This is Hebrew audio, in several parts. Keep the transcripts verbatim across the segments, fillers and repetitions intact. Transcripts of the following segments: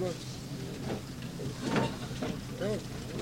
מאוד. טוב.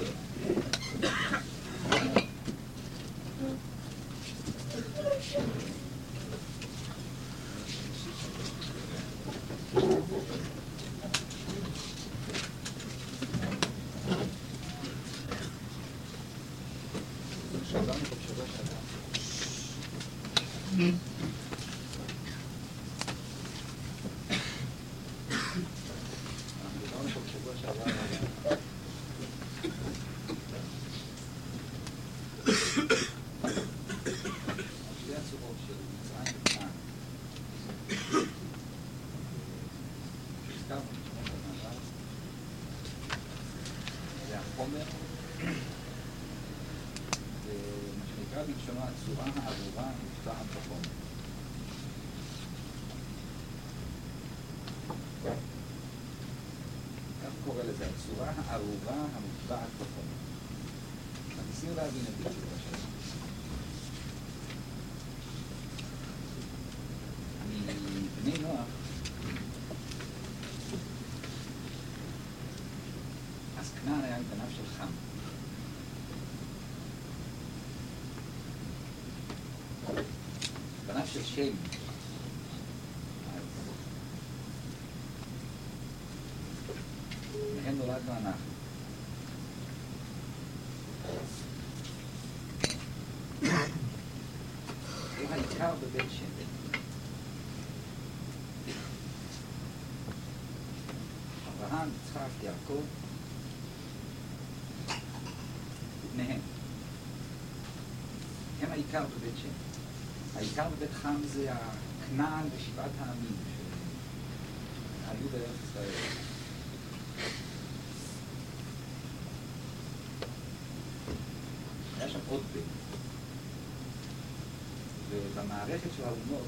הצורה הערובה המוטבעת בחומר. ניסינו להבין את זה תשובה שלנו. מבני נוח, אז כנען היה בניו של חם. בניו של שם, מהם נולדנו אנחנו. זה העיקר בבית שם. אברהם, יצחק, יעקב, ובניהם. הם העיקר בבית שם. העיקר בבית חם זה הכנען ושבעת העמים שהיו בארץ ישראל. היה שם עוד בית. ובמערכת של האומות,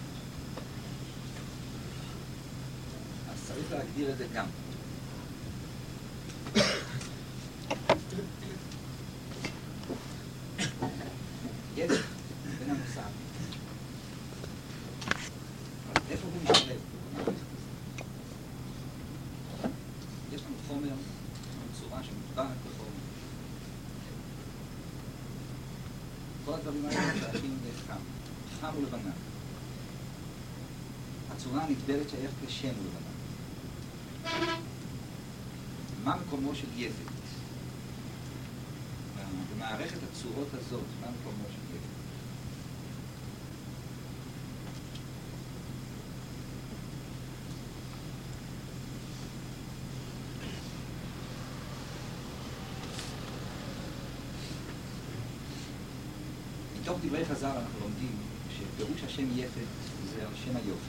אז צריך להגדיר את זה גם. יש בין המושג. אבל איפה הוא משלב? יש לנו חומר, יש לנו צורה שמוטבעת בחומר. כל הדברים האלה שייכים לחם. חם ולבנה. הצורה הנטבלת שייכת לשם ולבנה. מה מקומו של יפת? במערכת הצורות הזאת, מה מקומו של יפת? מתוך דברי חז"ל אנחנו לומדים שפירוש השם יפת זה על שם היופי.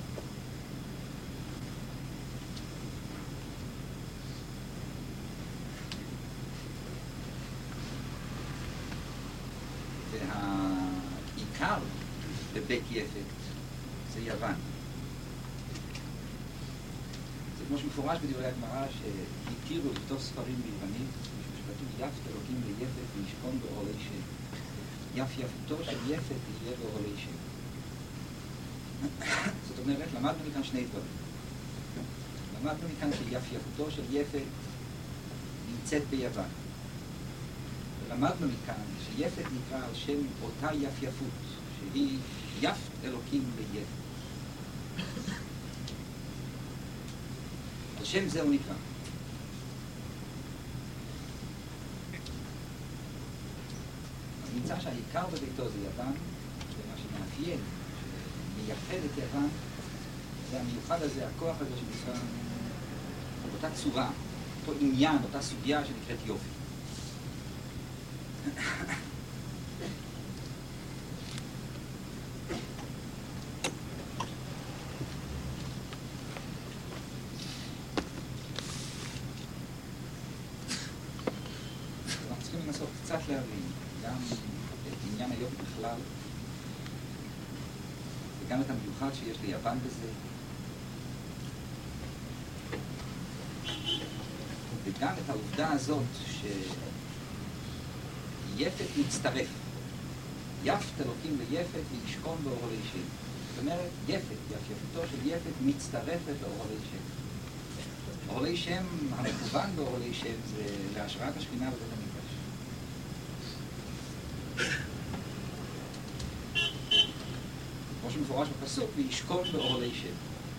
והעיקר בבית יפת זה יוון. זה כמו שמפורש בדברי הגמרא שהתירו לכתוב ספרים ביוונית, שכתוב יפת אלוקים ליפת וישכון באוהלי שם. יפ יפותו של יפת יהיה באוהלי שם. זאת אומרת, למדנו מכאן שני דברים. למדנו מכאן שיפ יפותו של יפת נמצאת ביוון. ולמדנו מכאן שיפת נקרא על שם אותה יפ יפות, שהיא יפת אלוקים ליפת. על שם זה הוא נקרא. נמצא שהעיקר בביתו זה יוון, ומה שמאפיין, שמייחד את יוון, זה המיוחד הזה, הכוח הזה שנקרא באותה צורה, אותו עניין, אותה סוגיה שנקראת יופי. אנחנו צריכים לנסות קצת להבין גם את עניין היופי בכלל וגם את המיוחד שיש ליוון בזה וגם את העובדה הזאת שיפת מצטרף יפת אלוקים ליפת וישכון באוהלי שם. זאת אומרת, יפת, יפייפותו של יפת מצטרפת לאוהלי שם. אוהלי שם, המכוון באוהלי שם זה להשראת השכינה בבית המקדש. כמו שמפורש בפסוק, וישכון באוהלי שם.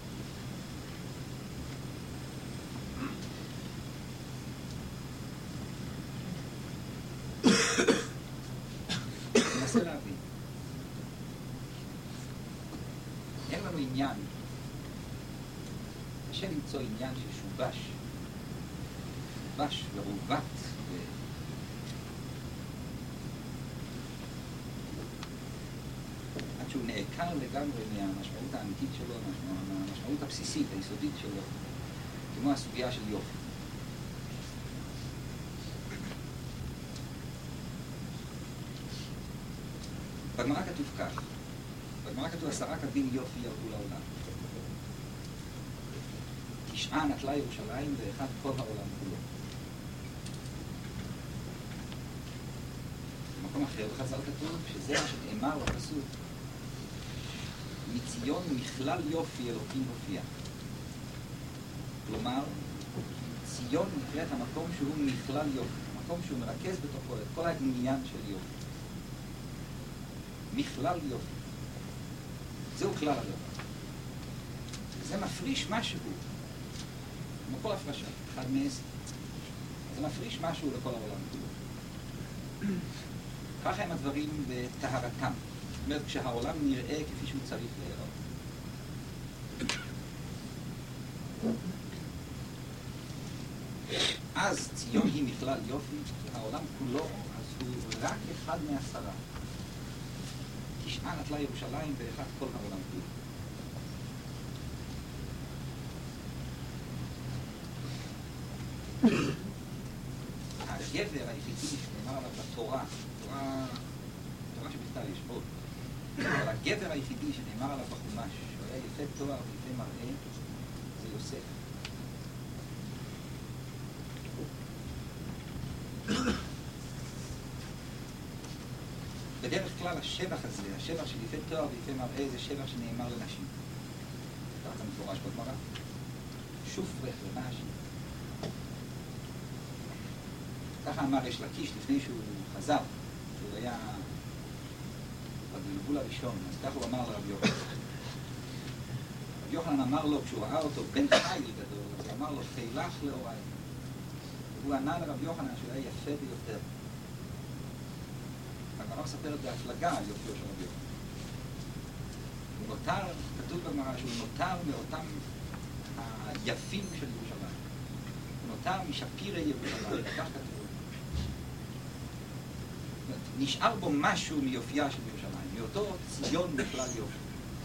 ננסה להבין. אין לנו עניין, קשה למצוא עניין ששובש, שובש ורובט, ו... עד שהוא נעקר לגמרי מהמשמעות האמיתית שלו, מהמשמעות הבסיסית, היסודית שלו, כמו הסוגיה של יופי. בגמרא כתוב כך, בגמרא כתוב עשרה קבין יופי ירדו לעולם. תשעה נטלה ירושלים ואחד כל העולם כולו. במקום אחר בחז"ל כתוב שזה מה שנאמר בפסוק, מציון מכלל יופי אלוקים הופיע. כלומר, ציון נקראת המקום שהוא מכלל יופי, המקום שהוא מרכז בתוכו את כל העניין של יופי. מכלל יופי. זהו כלל הדבר. זה מפריש משהו, כמו כל הפרשה, אחד מעשר. זה מפריש משהו לכל העולם כולו. ככה הם הדברים בטהרתם. זאת אומרת, כשהעולם נראה כפי שהוא צריך להיראות. אז ציון היא מכלל יופי, העולם כולו, אז הוא רק אחד מעשרה. תשעה נטלה ירושלים ואחד כל העולם כולו. הגבר היחידי שנאמר עליו בתורה, תורה, תורה שבכתב יש עוד, אבל הגבר היחידי שנאמר עליו בחומש, שהוא היה יפה תואר ויפה מראה, זה יוסף. בדרך כלל השבח הזה, השבח של יפה תואר ויפה מראה, זה שבח שנאמר לנשים. ככה זה מפורש בגמרא. שופרך לנשים. ככה אמר יש לקיש לפני שהוא חזר, שהוא היה בגלגול הראשון, אז ככה הוא אמר לרב יוחנן. רב יוחנן אמר לו, כשהוא ראה אותו בן חיל גדול, אז הוא אמר לו, חילך לאורי. הוא ענה לרב יוחנן שהוא היה יפה ביותר. הגמרא מספרת בהפלגה על יופיו של רב יוחנן. הוא נותר, כתוב בגמרא שהוא נותר מאותם היפים של ירושלים. הוא נותר משפירי ירושלים, כך כתוב. נשאר בו משהו מיופייה של ירושלים, מאותו ציון בכלל יופי.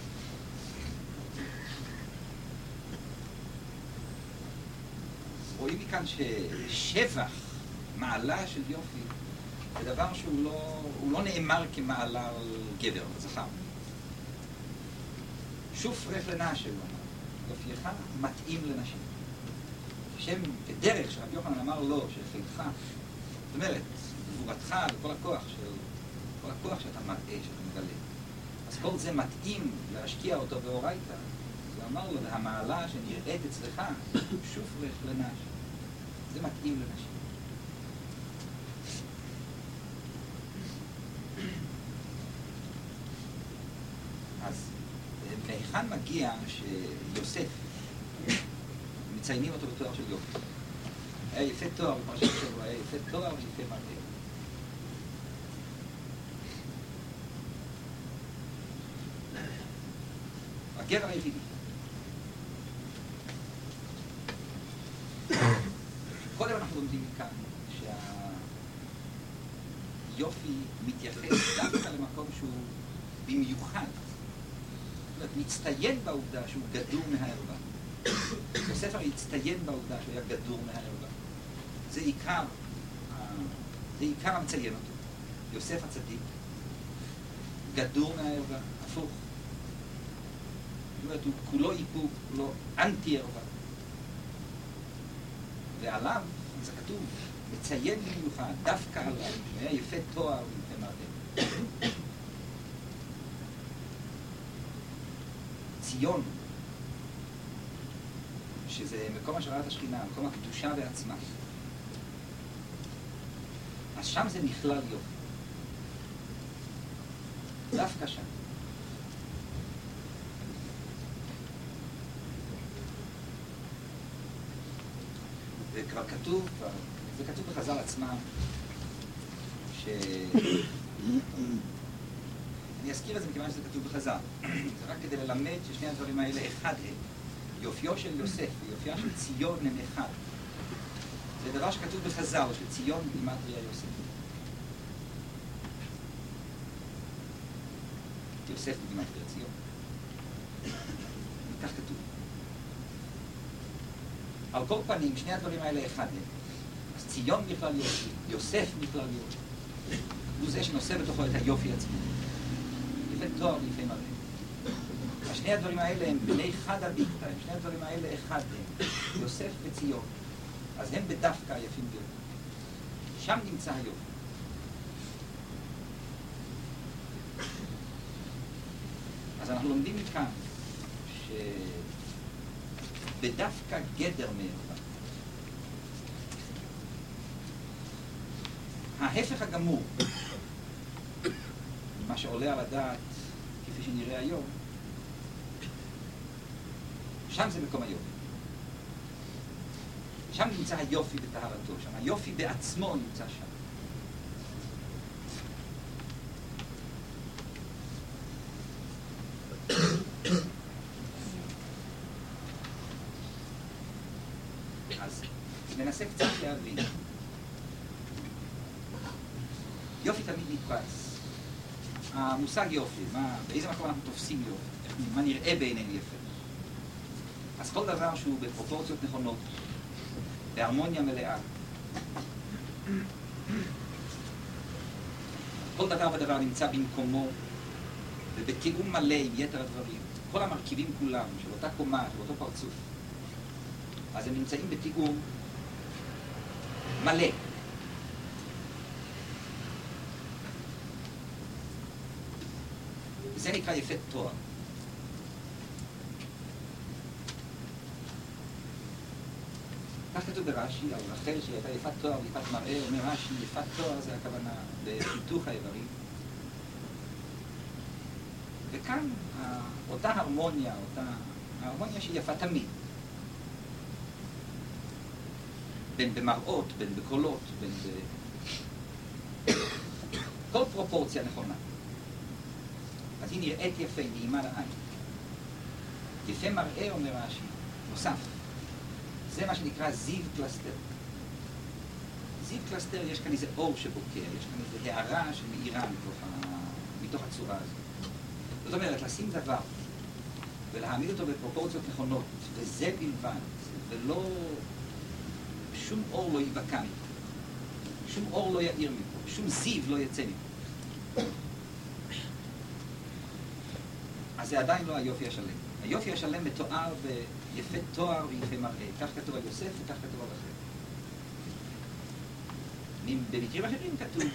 רואים מכאן ששבח, מעלה של יופי, זה דבר שהוא לא, הוא לא נאמר כמעלה על גבר, על זכר. שופרך לנשי, הוא אמר, יופייך מתאים לנשים. שם כדרך שרב יוחנן אמר לו, שחילך, זאת אומרת, גבורתך וכל הכוח של, כל הכוח שאתה מראה, שאתה מגלה. אז כל זה מתאים להשקיע אותו באורייתא. הוא אמר לו, המעלה שנראית אצלך, שופרך לנשי. זה מתאים לנשים. אז מהיכן מגיע שיוסף, מציינים אותו בתואר של יופי. היה יפה תואר, בפרשת השבוע, היה יפה תואר ויפה מראה. הגבר היחידי. קודם אנחנו לומדים מכאן שהיופי מתייחס דווקא למקום שהוא במיוחד. זאת אומרת, מצטיין בעובדה שהוא גדור מהערווה. יוסף הרי הצטיין בעובדה שהוא היה גדור מהערווה. זה עיקר, זה עיקר המציין אותו. יוסף הצדיק, גדור מהערווה, הפוך. זאת אומרת, הוא כולו איפוק, כולו אנטי ערווה. ועליו, זה כתוב, מציין במיוחד, דווקא עליו, שהיה יפה תואר ויפה מראה. ציון, שזה מקום השראת השכינה, מקום הקדושה בעצמה. אז שם זה נכלל יופי. דווקא שם. וכבר כתוב, כבר, זה כתוב בחז"ל עצמם, ש... אני אזכיר את זה מכיוון שזה כתוב בחז"ל. זה רק כדי ללמד ששני הדברים האלה אחד הם. יופיו של יוסף ויופייה של ציון הם אחד. זה דבר שכתוב בחז"ל, שציון גימטריה יוסף. יוסף בגימטריה ציון. כך כתוב. על כל פנים, שני הדברים האלה אחד הם. אז ציון בכלל יופי, יוסף בכלל יופי. הוא זה שנושא בתוכו את היופי עצמו. יפה תואר ויפה מראה. שני הדברים האלה הם בני חד הדיקטה, שני הדברים האלה אחד הם, יוסף וציון. אז הם בדווקא יפים ביותר. שם נמצא היופי. אז אנחנו לומדים מכאן שבדווקא גדר מערכה. ההפך הגמור, מה שעולה על הדעת, כפי שנראה היום, שם זה מקום היופי. שם נמצא היופי בטהרתו, שם היופי בעצמו נמצא שם. אז ננסה קצת להבין. יופי תמיד נתפס. המושג יופי, מה, באיזה מקום אנחנו תופסים יופי? מה נראה בעינינו יפה? אז כל דבר שהוא בפרופורציות נכונות, בהרמוניה מלאה, כל דבר ודבר נמצא במקומו ובתיאום מלא עם יתר הדברים. כל המרכיבים כולם של אותה קומה, של אותו פרצוף, אז הם נמצאים בתיאום מלא. זה נקרא יפה תואר. כך כתוב ברש"י, על רחל שהייתה יפת תואר ויפת מראה, אומר רש"י, יפת תואר זה הכוונה בחיתוך האיברים. וכאן אותה הרמוניה, אותה הרמוניה שהיא יפה תמיד. בין במראות, בין בקולות, בין ב... כל פרופורציה נכונה. אז היא נראית יפה, היא נעימה לעין. יפה מראה, אומר רש"י, נוסף. זה מה שנקרא זיו קלסטר. זיו קלסטר, יש כאן איזה אור שבוקר, יש כאן איזה הערה שמאירה מתוך, ה... מתוך הצורה הזאת. זאת אומרת, לשים דבר ולהעמיד אותו בפרופורציות נכונות, וזה בלבד, ולא... שום אור לא ייבקע מפה, שום אור לא יאיר מפה, שום זיו לא יצא מפה. אז זה עדיין לא היופי השלם. היופי השלם מתואר ביפה תואר ויפה מראה. כך כתוב על יוסף וכך כתוב על רחל. במקרים אחרים כתוב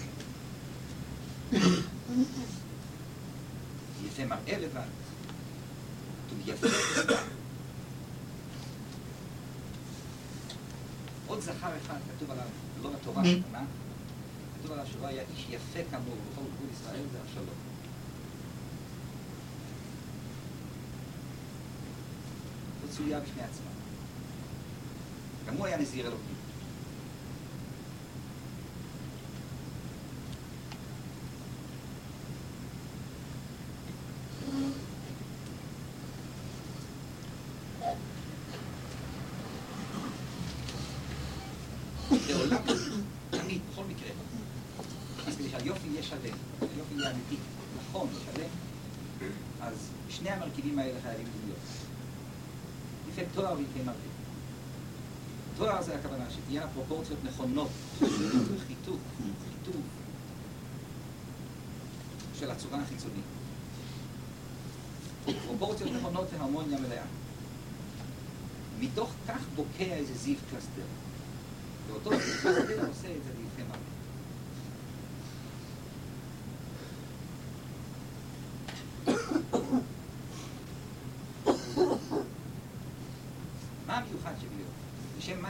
יפה מראה לבד. כתוב יפה לבד. עוד זכר אחד כתוב עליו, לא בתורה, כתוב עליו שהוא היה איש יפה כמוהו בכל גבול ישראל, זה אבשלום. זאת סוגיה בשני עצמה. גם הוא היה נזיר אלוקים. לעולם, תמיד, בכל מקרה. אז כדי שהיופי יהיה שלם, שהיופי יהיה אמיתי, נכון, שלם, אז שני המרכיבים האלה חייבים להיות. יפה תואר ויפה מראה. תואר זה הכוונה, שתהיה פרופורציות נכונות, חיתוך, חיתוך של הצורה החיצונית. פרופורציות נכונות והרמוניה מלאה. מתוך כך בוקע איזה זיו קלסטר. ואותו קלסטר עושה את זה ביפה מראה. מה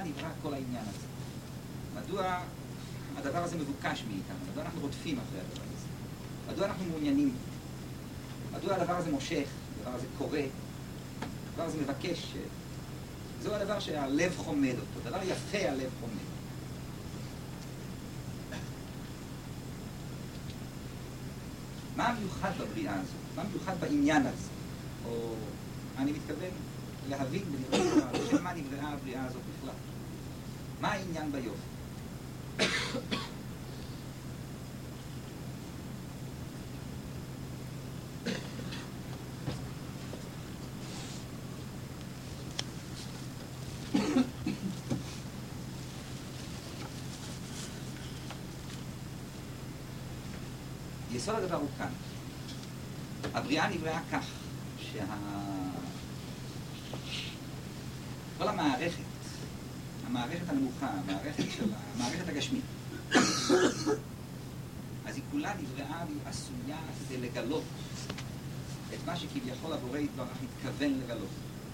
מדוע נברא כל העניין הזה? מדוע הדבר הזה מבוקש מאיתנו? מדוע אנחנו רודפים אחרי הדבר הזה? מדוע אנחנו מעוניינים? מדוע הדבר הזה מושך? הדבר הזה קורא? הדבר הזה מבקש? זהו הדבר שהלב חומד אותו. דבר יפה הלב חומד. מה המיוחד בבריאה הזאת? מה המיוחד בעניין הזה? או אני מתכוון להבין ולראות בשם מה נבראה הבריאה הזאת בכלל. מה העניין ביופי? יסוד הדבר הוא כאן. הבריאה נבראה כך שה... כל המערכת, המערכת הנמוכה, המערכת של המערכת הגשמית, אז היא כולה נבראה והיא עשויה כדי לגלות את מה שכביכול הבורא יתברך מתכוון לגלות.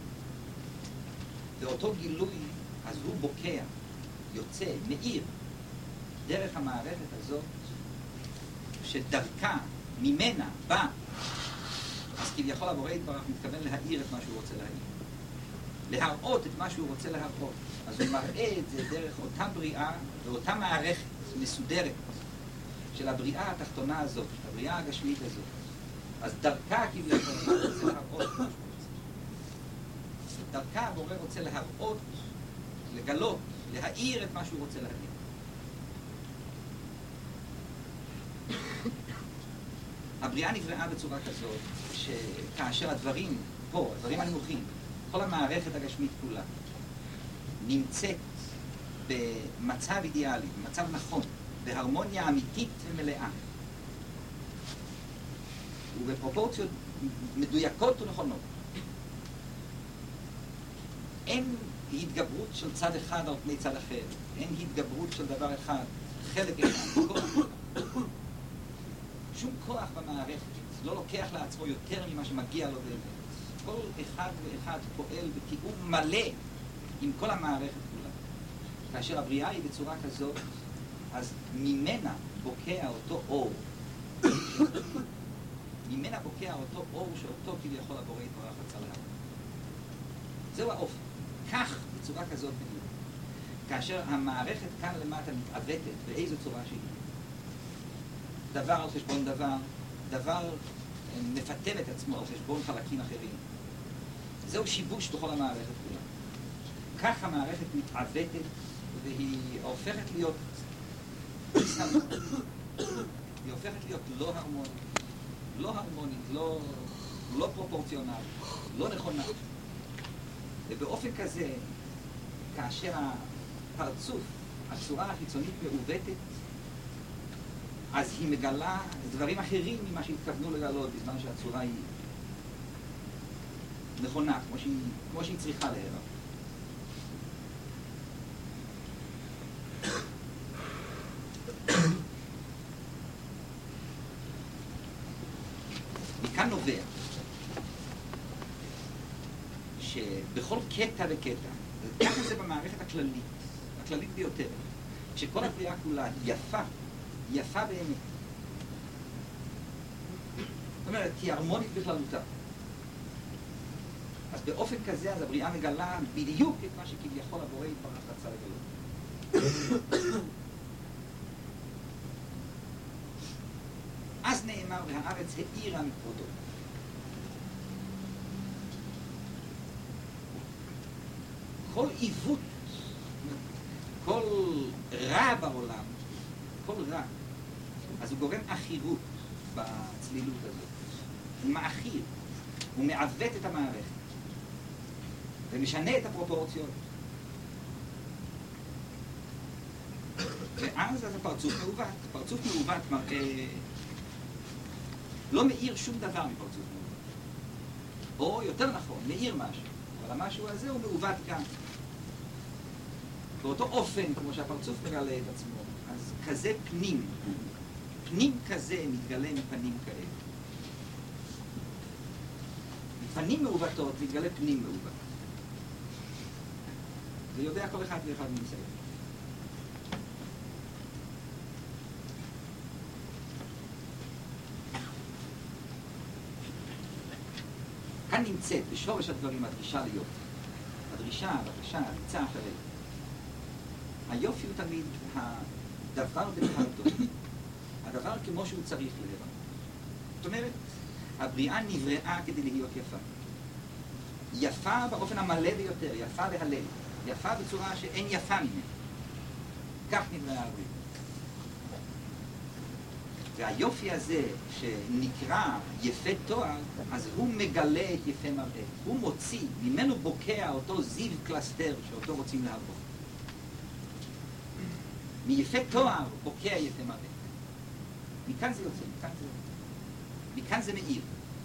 ואותו גילוי, אז הוא בוקע, יוצא, מאיר, דרך המערכת הזאת, שדרכה, ממנה, בא, אז כביכול הבורא יתברך מתכוון להאיר את מה שהוא רוצה להאיר. להראות את מה שהוא רוצה להראות. אז הוא מראה את זה דרך אותה בריאה ואותה מערכת מסודרת של הבריאה התחתונה הזאת, הבריאה הגשמית הזאת. אז דרכה כביכול הוא רוצה להראות את מה שהוא רוצה. דרכה הבורא רוצה להראות, לגלות, להאיר את מה שהוא רוצה להאיר. הבריאה נבראה בצורה כזאת שכאשר הדברים פה, הדברים הנמוכים, כל המערכת הגשמית כולה נמצאת במצב אידיאלי, במצב נכון, בהרמוניה אמיתית ומלאה ובפרופורציות מדויקות ונכונות. אין התגברות של צד אחד על פני צד אחר, אין התגברות של דבר אחד, חלק אחד, כוח. שום כוח במערכת לא לוקח לעצמו יותר ממה שמגיע לו באמת. כל אחד ואחד פועל בתיאום מלא עם כל המערכת כולה. כאשר הבריאה היא בצורה כזאת, אז ממנה בוקע אותו אור. ממנה בוקע אותו אור שאותו כביכול הבורא יתברך רצה להראות. זהו האופן. כך, בצורה כזאת בדיוק. כאשר המערכת כאן למטה מתעוותת באיזו צורה שהיא. דבר על חשבון דבר, דבר מפתל את עצמו על חשבון חלקים אחרים. זהו שיבוש בכל המערכת כולה. כך המערכת מתעוותת והיא הופכת להיות היא הופכת להיות לא הרמונית, לא הרמונית, לא, לא פרופורציונלית, לא נכונה. ובאופן כזה, כאשר הפרצוף, הצורה החיצונית מעוותת, אז היא מגלה דברים אחרים ממה שהתכוונו לגלות בזמן שהצורה היא נכונה, כמו שהיא, כמו שהיא צריכה להיראות. מכאן נובע שבכל קטע וקטע, ככה זה במערכת הכללית, הכללית ביותר, שכל הבריאה כולה היא יפה, יפה באמת. זאת אומרת, היא הרמונית בכללותה. אז באופן כזה, אז הבריאה מגלה בדיוק את מה שכביכול הבורא יתברך רצה לגלות. אז נאמר, והארץ האירה מכבודו. כל עיוות, כל רע בעולם, כל רע, אז הוא גורם עכירות בצלילות הזאת. הוא מעכיר, הוא מעוות את המערכת ומשנה את הפרופורציות. ואז אז הפרצוף מעוות. פרצוף מעוות מראה, לא מאיר שום דבר מפרצוף מעוות. או יותר נכון, מאיר משהו. אבל המשהו הזה הוא מעוות גם. באותו אופן, כמו שהפרצוף מגלה את עצמו, אז כזה פנים, פנים כזה מתגלה מפנים כאלה. מפנים מעוותות מתגלה פנים מעוות. זה יודע כל אחד ואחד מניסיון. כאן נמצאת בשורש הדברים הדרישה ליופי. הדרישה, הבקשה, הריצה אחרי. היופי הוא תמיד הדבר בפרטו. הדבר כמו שהוא צריך להיראות. זאת אומרת, הבריאה נבראה כדי להיות יפה. יפה באופן המלא ביותר, יפה והלל. יפה בצורה שאין יפה ממנה. כך נבראה הבריאה. והיופי הזה שנקרא יפה תואר, אז הוא מגלה את יפה מראה. הוא מוציא, ממנו בוקע אותו זיו קלסטר שאותו רוצים לעבור. מיפה תואר בוקע יפה מראה. מכאן זה יוצא, מכאן זה, מכאן זה מאיר.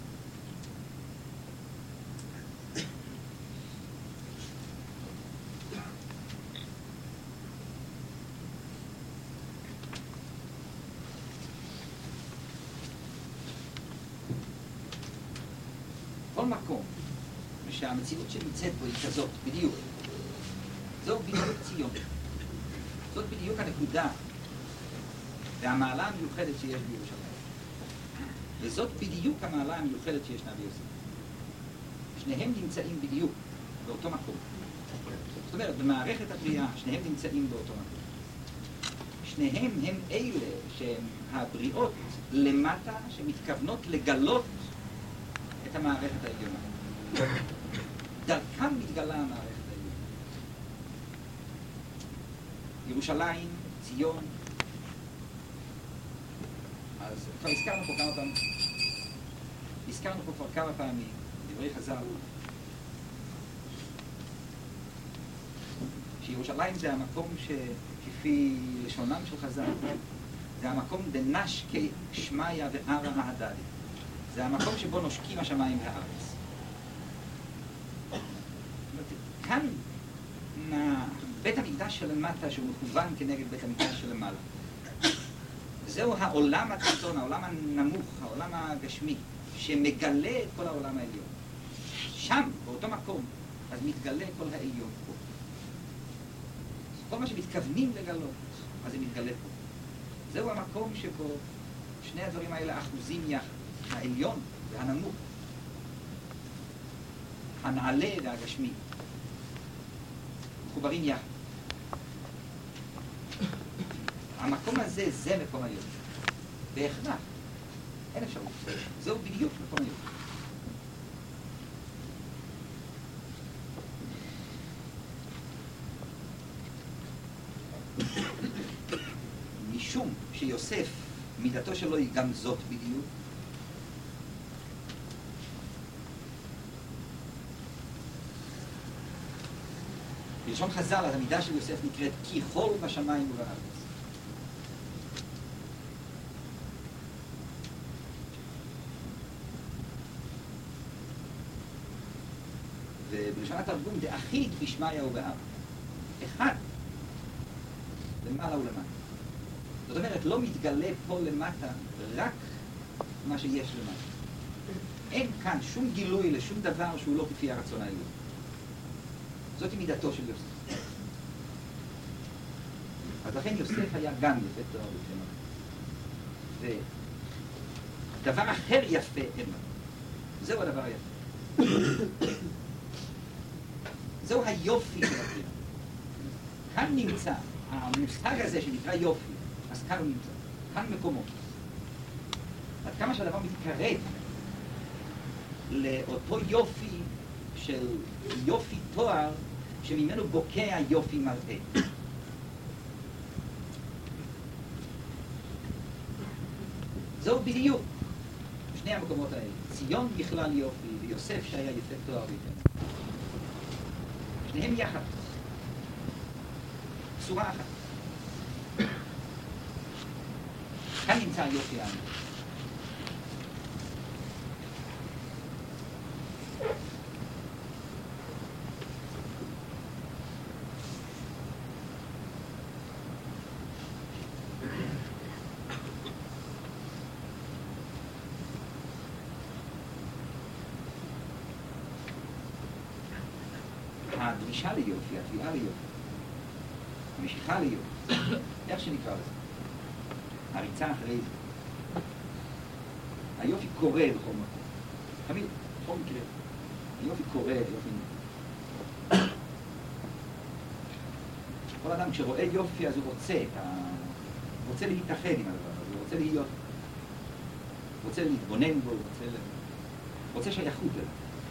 כל מקום שהמציאות שנמצאת בו היא כזאת, בדיוק. זו בדיוק ציון. זאת בדיוק הנקודה והמעלה המיוחדת שיש בירושלים. וזאת בדיוק המעלה המיוחדת שישנה ביוסף. שניהם נמצאים בדיוק באותו מקום. זאת אומרת, במערכת הבריאה, שניהם נמצאים באותו מקום. שניהם הם אלה שהם הבריאות למטה, שמתכוונות לגלות את המערכת העליונה. דרכם מתגלה המערכת העליונה. ירושלים, ציון. אז כבר הזכרנו פה כמה פעמים. הזכרנו פה כבר כמה פעמים, דברי חז"ל, שירושלים זה המקום שכפי לשונם של חז"ל, זה המקום דנשקי שמיה וארה מהדדי. זה המקום שבו נושקים השמיים והארץ. כאן, בית המקדש שלמטה שהוא מכוון כנגד בית המקדש שלמעלה. זהו העולם התחתון, העולם הנמוך, העולם הגשמי, שמגלה את כל העולם העליון. שם, באותו מקום, אז מתגלה כל העליון פה. כל מה שמתכוונים לגלות, אז זה מתגלה פה. זהו המקום שבו שני הדברים האלה אחוזים יחד. העליון והנמוך, הנעלה והגשמי, מחוברים יחד. המקום הזה, זה מקום היופי. בהכרח. אין אפשרות. זהו בדיוק מקום היופי. משום שיוסף, מידתו שלו היא גם זאת בדיוק, בלשון חז"ל, אז המידה של יוסף נקראת כי חול בשמיים ובארץ. ובלשון התרגום, דאחיד בשמיה ובארץ. אחד, למעלה ולמטה. זאת אומרת, לא מתגלה פה למטה רק מה שיש למטה. אין כאן שום גילוי לשום דבר שהוא לא כפי הרצון העליון. זאת מידתו של יוסף. אז לכן יוסף היה גם יפה תואר יפה. ודבר אחר יפה אין לו. זהו הדבר היפה. זהו היופי של הבריאה. כאן נמצא, המושג הזה שנקרא יופי, אז כאן הוא נמצא. כאן מקומו. עד כמה שהדבר מתקרב לאותו יופי של יופי תואר, שממנו בוקע יופי מראה. זהו בדיוק שני המקומות האלה. ציון בכלל יופי, ויוסף שהיה יפה תואר ויפה. שניהם יחד. צורה אחת. כאן נמצא היופי האמיתי. הדרישה ליופי, התביעה ליופי, המשיכה להיות, איך שנקרא לזה, הריצה אחרי זה. היופי קורה בכל מקום, תמיד, בכל מקרה, היופי קורה, היופי... כל אדם כשרואה יופי אז הוא רוצה, הוא רוצה להתאחד עם הדבר הזה, הוא רוצה להיות, הוא רוצה להתבונן בו, הוא רוצה, הוא רוצה שייכות אליו.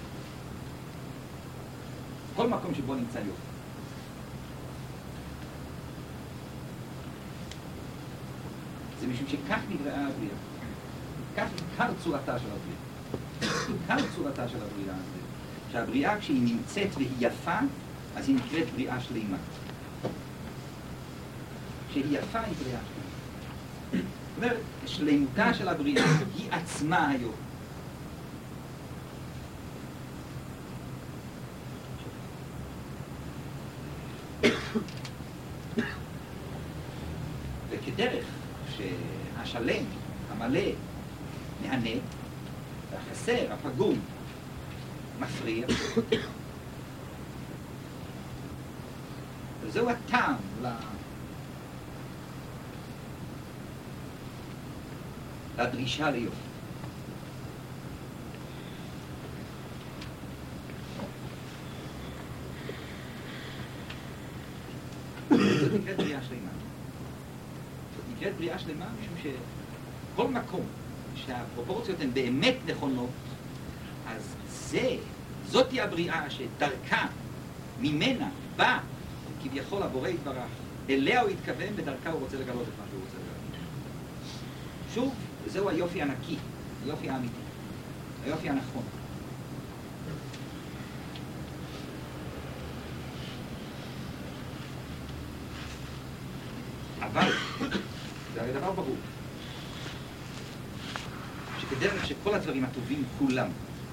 כל מקום שבו נמצא יופי. זה משום שכך נבראה הבריאה. כך עיקר צורתה של הבריאה. עיקר צורתה של הבריאה הזה. שהבריאה כשהיא נמצאת והיא יפה, אז היא נקראת בריאה שלמה. כשהיא יפה היא בריאה שלמה. זאת אומרת, שלמותה של הבריאה היא עצמה היום. וכדרך שהשלם, המלא, נענה, והחסר, הפגום, מפריע. וזהו הטעם לדרישה ליופי. זאת נקראת בריאה שלמה. זאת נקראת בריאה שלמה משום שכל מקום שהפרופורציות הן באמת נכונות, אז זה, זאתי הבריאה שדרכה, ממנה, בא, כביכול הבורא יתברך, אליה הוא התכוון, בדרכה הוא רוצה לגלות את מה שהוא רוצה לגלות. שוב, זהו היופי הנקי, היופי האמיתי, היופי הנכון. אבל, זה הרי דבר ברור, שכדרך שכל הדברים הטובים כולם,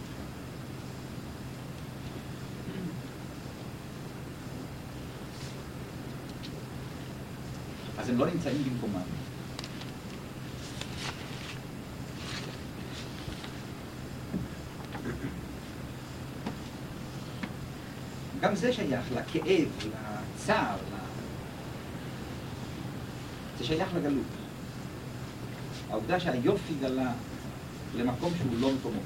אז הם לא נמצאים במקומם. גם זה שייך לכאב, לצער, זה שייך לגלות. העובדה שהיופי גלה למקום שהוא לא מקומו.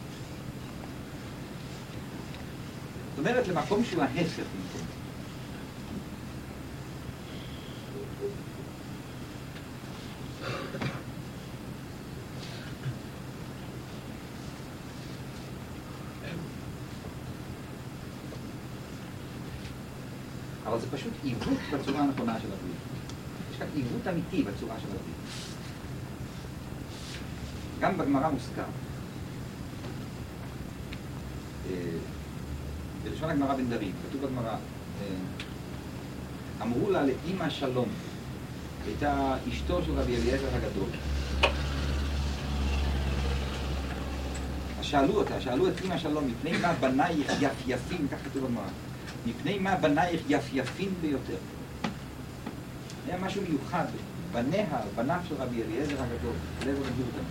זאת אומרת, למקום שהוא ההפך ממקומו. אבל זה פשוט עיוות בצורה הנכונה של הבריאה. יש כאן עיוות אמיתי בצורה של הבריאה. גם בגמרא מוזכר. בלשון הגמרא בן דרים, כתוב בגמרא, אמרו לה לאמא שלום, הייתה אשתו של רבי אליעזר הגדול. אז שאלו אותה, שאלו את אמא שלום, מפני מה בנייך יפייפים, כך כתוב בגמרא, מפני מה בנייך יפייפים ביותר. היה משהו מיוחד, בניה, בניו של רבי אליעזר הגדול, לב רבי אותם.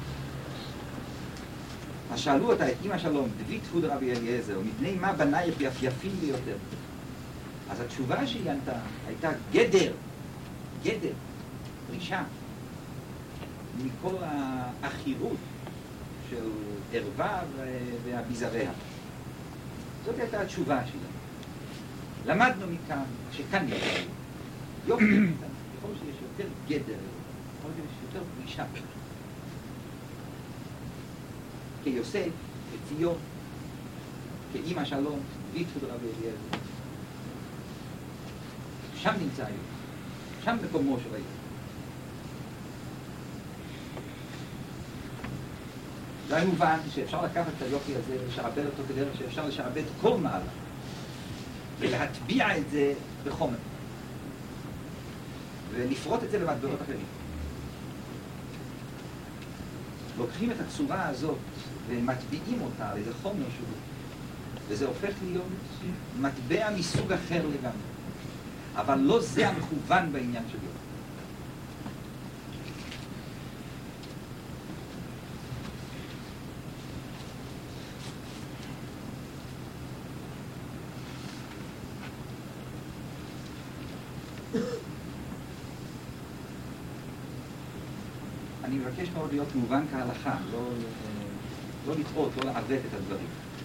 אז שאלו אותה את אמא שלום, דבית הוד רבי אליעזר, מפני מה בנייך יפייפים ביותר. אז התשובה שהיא ענתה הייתה גדר, גדר, פרישה, מכל האחירות של ערווה והביזריה. זאת הייתה התשובה שלה. למדנו מכאן שכאן יש יופי מכאן, ככל שיש יותר גדר, ככל שיש יותר פרישה. כיוסף, כציון, כאמא שלום, דבית הוד רבי אליעזר. שם נמצא היום, שם מקומו של היום. זה היה מובן שאפשר לקחת את היופי הזה ולשעבד אותו כדרך שאפשר לשעבד כל מעלה ולהטביע את זה בחומר ולפרוט את זה למטבעות אחרים. לוקחים את הצורה הזאת ומטביעים אותה על איזה חומר שהוא, וזה הופך להיות מטבע מסוג אחר לגמרי. אבל לא זה המכוון בעניין של יופי. אני מבקש מאוד להיות מובן כהלכה, לא, לא לטעות, לא לעוות את הדברים.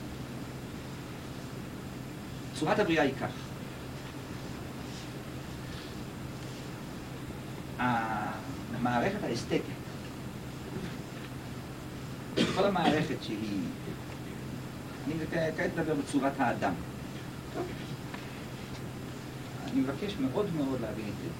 צורת הבריאה היא כך. המערכת האסתטית, כל המערכת שהיא, אני כעת מדבר בצורת האדם. אני מבקש מאוד מאוד להבין את זה.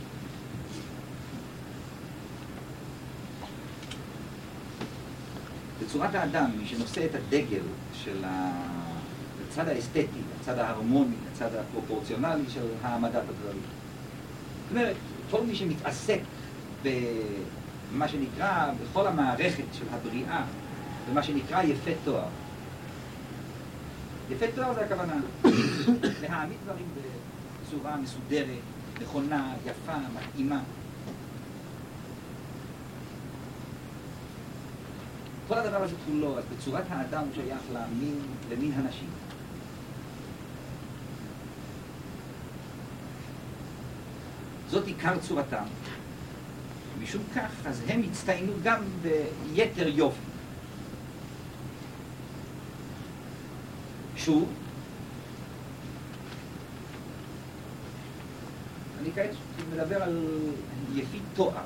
בצורת האדם, מי שנושא את הדגל של הצד האסתטי, הצד ההרמוני, הצד הפרופורציונלי של העמדת הדברים. זאת אומרת, כל מי שמתעסק במה שנקרא, בכל המערכת של הבריאה, במה שנקרא יפה תואר. יפה תואר זה הכוונה, להעמיד דברים בצורה מסודרת, נכונה, יפה, מתאימה. כל הדבר הזה כולו, אז בצורת האדם הוא שייך למין, למין הנשים. זאת עיקר צורתם. משום כך, אז הם הצטיינו גם ביתר יופי. שוב, אני כעת מדבר על יפי תואר.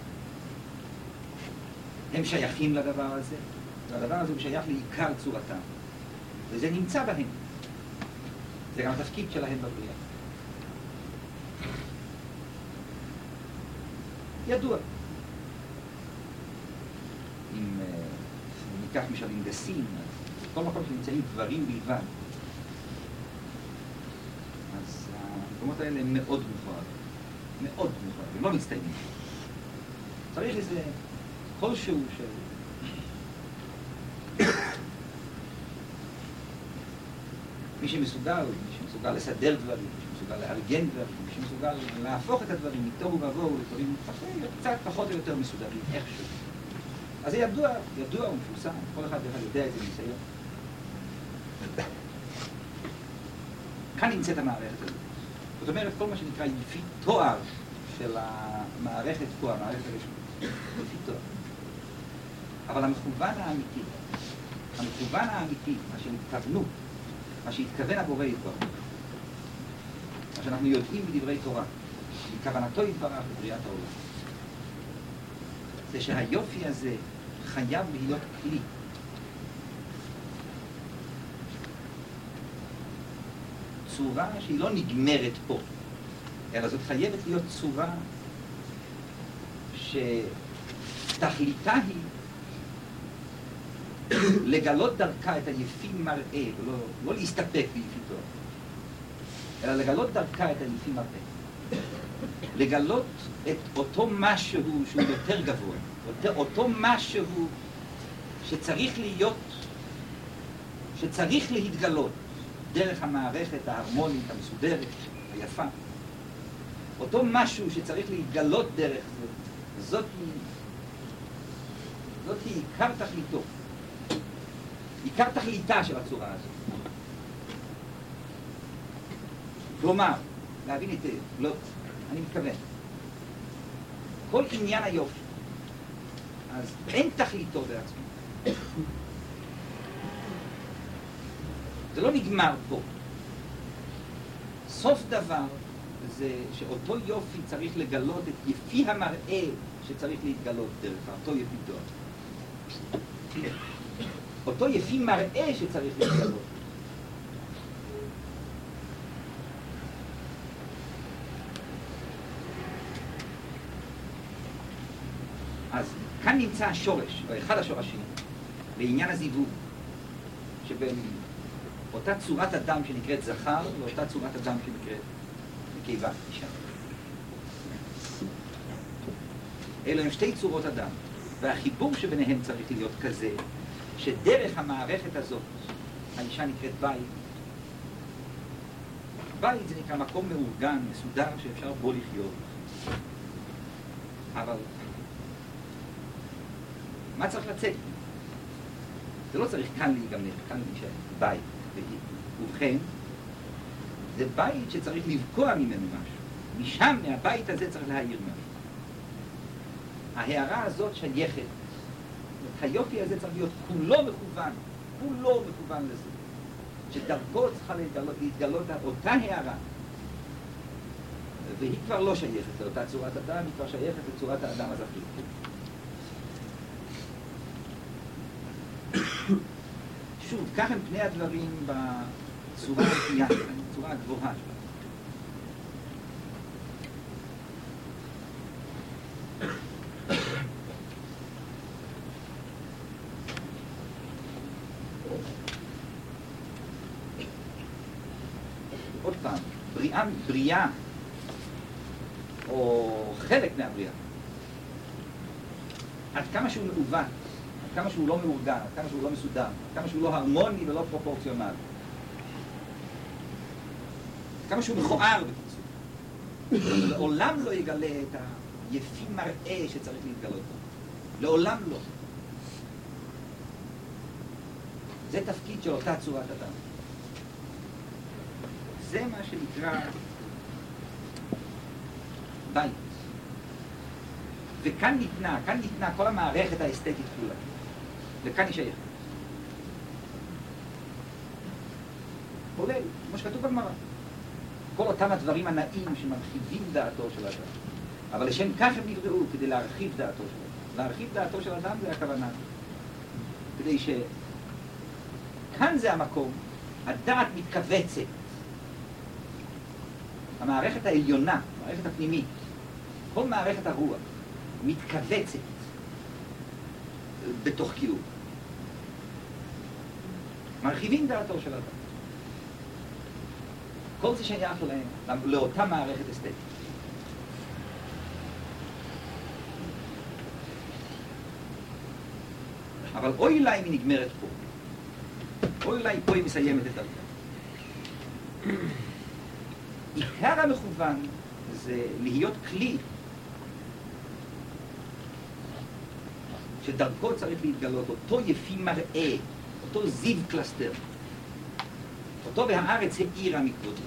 הם שייכים לדבר הזה, והדבר הזה הוא שייך לעיקר צורתם. וזה נמצא בהם. זה גם התפקיד שלהם בבריאה. ידוע. אם uh, ניקח משל אינדסים, כל מקום שנמצאים דברים בלבד, אז המקומות האלה הם מאוד מוכרדים. מאוד מוכרדים, הם לא מצטיינים. צריך איזה כלשהו של... מי שמסוגל, מי שמסוגל לסדר דברים, מי שמסוגל לארגן דברים, מי שמסוגל להפוך את הדברים מתוהו ובוהו לדברים קצת פחות או יותר מסודרים, איכשהו. אז זה ידוע, ידוע ומפורסם, כל אחד יודע את זה ניסיון. כאן נמצאת המערכת הזאת. זאת אומרת, כל מה שנקרא יפי תואר של המערכת פה, המערכת הראשונה, יפי תואר. אבל המכוון האמיתי, המכוון האמיתי, מה שהתכוונו, מה שהתכוון הבורא יתברך, מה שאנחנו יודעים בדברי תורה, מכוונתו יתברך בבריאת העולם, זה שהיופי הזה חייב להיות כלי. צורה שהיא לא נגמרת פה, אלא זאת חייבת להיות צורה שתכליתה היא לגלות דרכה את היפים מראה, ולא לא להסתפק ביפיתו, אלא לגלות דרכה את היפים מראה. לגלות את אותו משהו שהוא יותר גבוה, אותו, אותו משהו שצריך להיות, שצריך להתגלות דרך המערכת ההרמונית, המסודרת, היפה. אותו משהו שצריך להתגלות דרך זה, זאת היא, זאת היא עיקר תכליתו. עיקר תכליתה של הצורה הזאת. כלומר, להבין היטב, לא, אני מתכוון. כל עניין היופי, אז אין תכליתו בעצמו. זה לא נגמר פה. סוף דבר זה שאותו יופי צריך לגלות את יפי המראה שצריך להתגלות דרך אותו יפי תואר. אותו יפי מראה שצריך להתגלות. אז כאן נמצא השורש, או אחד השורשים, לעניין הזיווג, שבין אותה צורת אדם שנקראת זכר, ואותה צורת אדם שנקראת נקבה, אישה. אלו הם שתי צורות אדם, והחיבור שביניהם צריך להיות כזה, שדרך המערכת הזאת, האישה נקראת בית. בית זה נקרא מקום מאורגן, מסודר, שאפשר בו לחיות. אבל מה צריך לצאת? זה לא צריך כאן להיגמר, כאן להישאר, בית. ובכן, זה בית שצריך לבקוע ממנו משהו. משם, מהבית הזה צריך להעיר משהו. ההערה הזאת שייכת. היופי הזה צריך להיות כולו מכוון, כולו מכוון לזה. שדרכו צריכה להתגלות, להתגלות אותה הערה. והיא כבר לא שייכת לאותה צורת אדם, היא כבר שייכת לצורת האדם הזכי. שוב, כך הם פני הדברים בצורה הגבוהה, בצורה הגבוהה. עוד פעם, בריאה, בריאה, או חלק מהבריאה, עד כמה שהוא מעוות, עד כמה שהוא לא מאורגן, עד כמה שהוא לא מסודר, עד כמה שהוא לא הרמוני ולא פרופורציונל, עד כמה שהוא מכוער בקיצור, לעולם לא יגלה את היפי מראה שצריך להתגלות בו. לעולם לא. זה תפקיד של אותה צורת אדם. זה מה שנקרא בית. וכאן ניתנה, כאן ניתנה כל המערכת האסתטית כולה. וכאן היא שייכת. כולל, כמו שכתוב בגמרא. כל אותם הדברים הנאים שמרחיבים דעתו של אדם. אבל לשם כך הם נבראו, כדי להרחיב דעתו של אדם. להרחיב דעתו של אדם זה הכוונה. כדי ש... כאן זה המקום, הדעת מתכווצת. המערכת העליונה, המערכת הפנימית, כל מערכת הרוח, מתכווצת בתוך קיום. מרחיבים דעתו של אדם. כל זה שייך להם, לאותה מערכת אסתטית. אבל אוי לה אם היא נגמרת פה. אוי לה אם פה היא מסיימת את דרכה. עיקר המכוון זה להיות כלי שדרכו צריך להתגלות, אותו יפי מראה, אותו זיו קלסטר, אותו והארץ האירה מכבודו.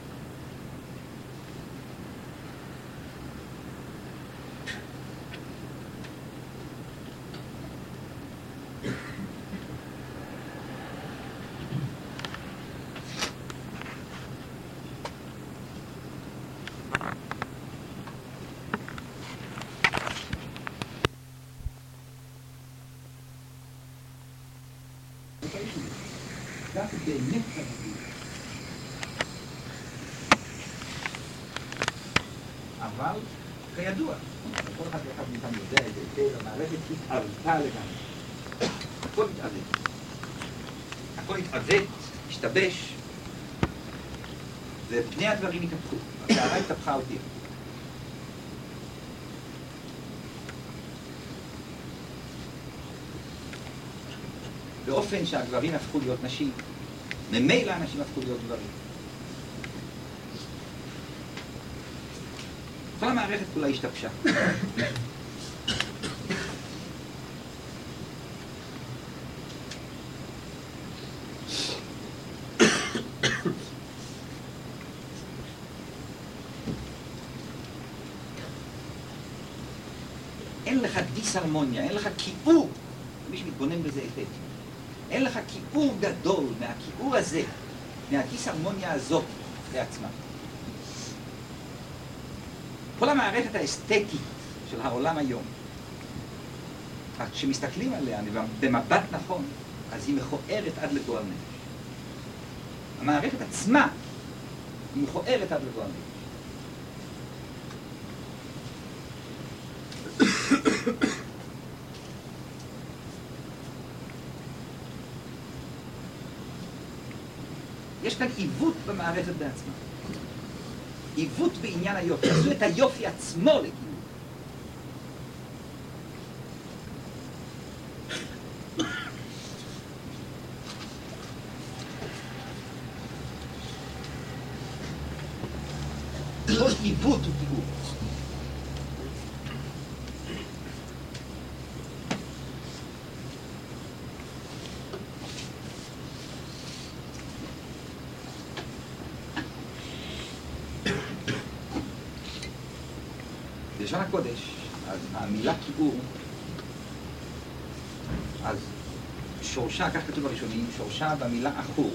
כך באמת חייבים. אבל כידוע, כל אחד ואחד מאיתנו יודע את זה, המערכת התערתה לגמרי. הכל התעוות. הכל התעוות, השתבש, ופני הדברים התהפכו. השערה התהפכה אותי. באופן שהגברים הפכו להיות נשים, ממילא אנשים הפכו להיות גברים. כל המערכת כולה השתבשה. אין לך דיסהרמוניה, אין לך כיעור, מי שמתבונן בזה היטב. אין לך כיעור גדול מהכיעור הזה, מהדיסהרמוניה הזאת לעצמה. כל המערכת האסתטית של העולם היום, כשמסתכלים עליה במבט נכון, אז היא מכוערת עד לגועל נפש. המערכת עצמה היא מכוערת עד לגועל נפש. יש כאן עיוות במערכת בעצמה. עיוות בעניין היופי. עשו את היופי עצמו לכיוון. כל עיוות הוא תיאור. בלשון הקודש, אז המילה כיעור, אז שורשה, כך כתוב בראשונים, שורשה במילה אחור.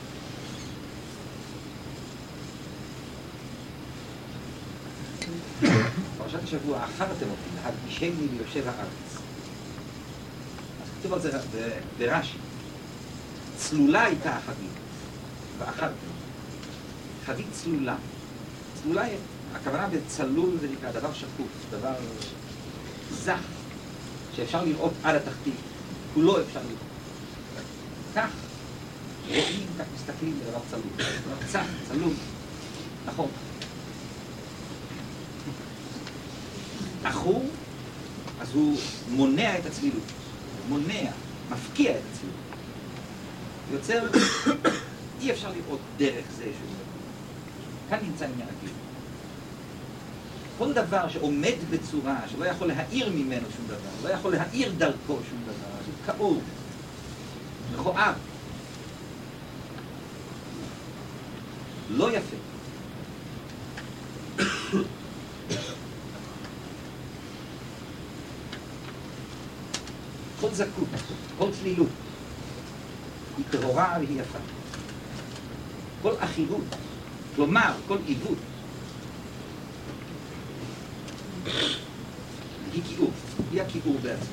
פרשת השבוע, אחרתם אותי, להלבישני ביושב הארץ. אז כתוב על זה ברש"י, צלולה הייתה החבית, ואכלתם. חבית צלולה. צלולה, הכוונה בצלול זה נקרא דבר שקוף, דבר זך, שאפשר לראות על התחתית, כולו אפשר לראות. כך רואים, כך מסתכלים בדבר צלול. צח, צלול, נכון. אחור, אז הוא מונע את הצלילות, מונע, מפקיע את הצלילות. יוצר, אי אפשר לראות דרך זה שהוא דבר. כאן נמצא עניין הכיעור. כל דבר שעומד בצורה שלא יכול להאיר ממנו שום דבר, לא יכול להאיר דרכו שום דבר, זה כאוב, מכוער, לא יפה. כל זכות, כל צלילות, היא טהורה והיא יפה. כל אחירות, כלומר, כל עיוות, היא כיעור, היא הכיעור בעצמו.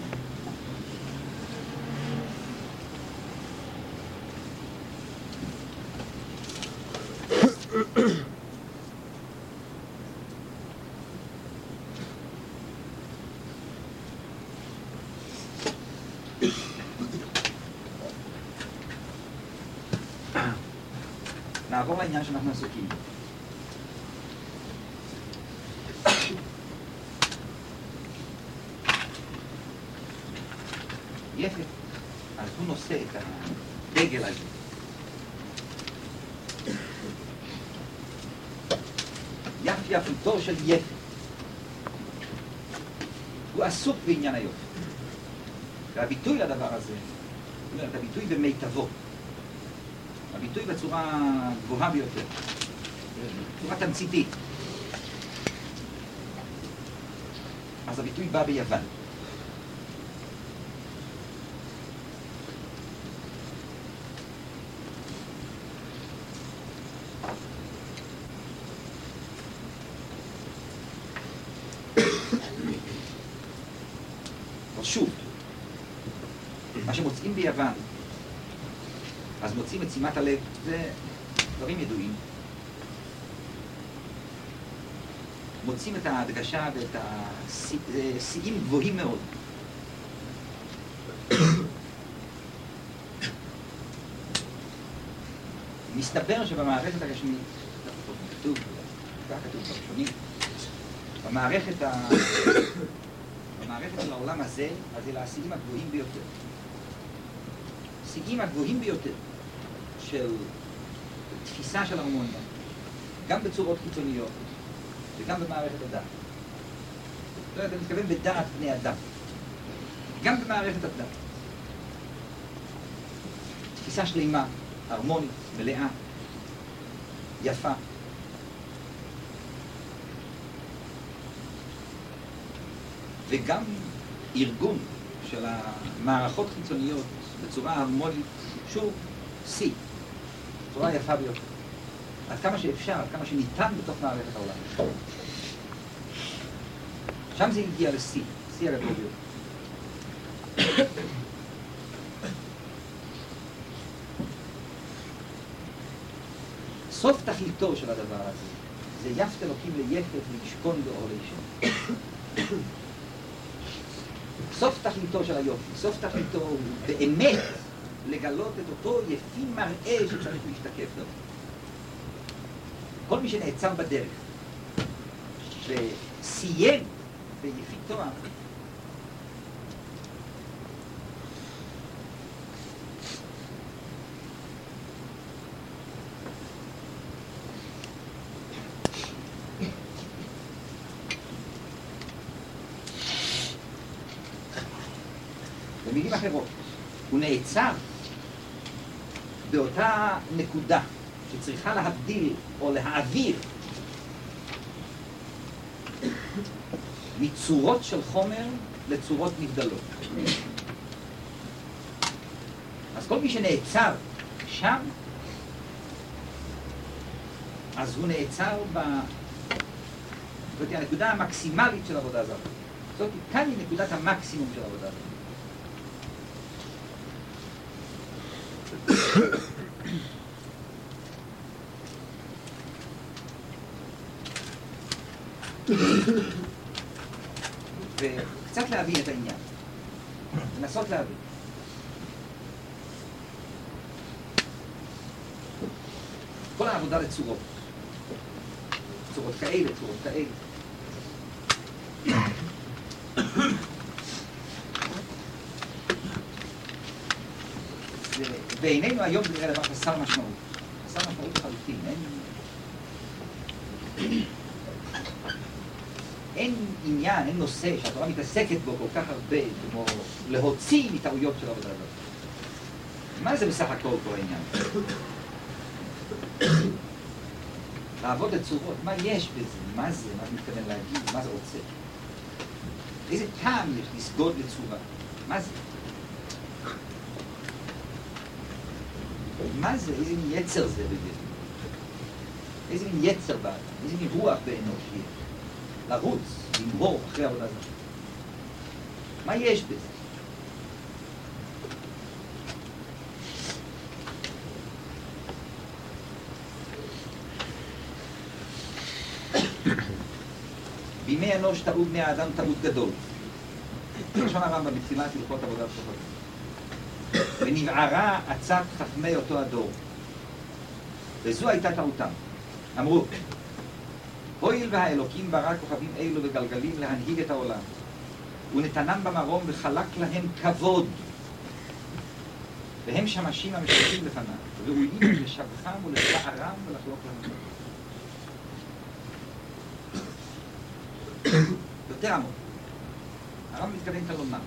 נעבור לעניין שאנחנו עסוקים. יפה, אז הוא נושא את הדגל הזה. יפ יפותו של יפה. הוא עסוק בעניין היופי. והביטוי לדבר הזה, זאת אומרת, הביטוי במיטבו. הביטוי בצורה גבוהה ביותר, בצורה תמציתית. אז הביטוי בא ביוון. שוב, מה שמוצאים ביוון, אז מוצאים את שימת הלב, זה דברים ידועים. מוצאים את ההדגשה ואת השיאים גבוהים מאוד. מסתבר שבמערכת הגשמית, כתוב, כך כתוב בראשונים, במערכת ה... במערכת של העולם הזה, אז אלה השיאים הגבוהים ביותר. השיאים הגבוהים ביותר של תפיסה של הרמוניה, גם בצורות חיצוניות וגם במערכת הדת. זאת אומרת, אני מתכוון בדעת בני אדם. גם במערכת הדת. תפיסה שלמה, הרמונית, מלאה, יפה. וגם ארגון של המערכות חיצוניות בצורה הרמונית, שוב, סי, בצורה יפה ביותר. עד כמה שאפשר, עד כמה שניתן בתוך מערכת העולם. שם זה הגיע לסי, סי הגדול ביותר. סוף תכליתו של הדבר הזה, זה יפת אלוקים ליפת וישכון באור לאישה. סוף תכליתו של היופי, סוף תכליתו הוא באמת לגלות את אותו יפי מראה שצריך להשתקף לו. כל מי שנעצר בדרך וסיים ביפי תואר, במילים אחרות, הוא נעצר באותה נקודה שצריכה להבדיל או להעביר מצורות של חומר לצורות נבדלות. אז כל מי שנעצר שם, אז הוא נעצר ב... זאת אומרת, הנקודה המקסימלית של עבודה זרה. זאת, כאן היא נקודת המקסימום של עבודה זרה. וקצת להבין את העניין, לנסות להבין. כל העבודה לצורות, צורות כאלה, צורות כאלה. בעינינו היום זה נראה דבר חסר משמעות, חסר משמעות לחלוטין, אין... אין עניין, אין נושא שהתורה מתעסקת בו כל כך הרבה, כמו להוציא מטעויות של עבודה הזאת. מה זה בסך הכל כל העניין? לעבוד לצורות, מה יש בזה? מה זה? מה זה מתכוון להגיד? מה זה רוצה? איזה טעם יש לסגוד לצורה? מה זה? מה זה? איזה מין יצר זה בגלל? איזה מין יצר באדם? איזה מין רוח באנוש יש? לרוץ, למרור אחרי עבודה הזאת. מה יש בזה? בימי אנוש טעו בני האדם טעות גדול. ראשון הרמב"ם בתחילת הלכות עבודה בסופו. ונבערה עצת חכמי אותו הדור. וזו הייתה טעותם. אמרו, הואיל והאלוקים ברא כוכבים אלו וגלגלים להנהיג את העולם, ונתנם במרום וחלק להם כבוד, והם שמשים המשתים לפניו, ראויים לשבחם ולשערם ולחלוק להם. יותר עמוק. הרב מתכוון כאן לומר.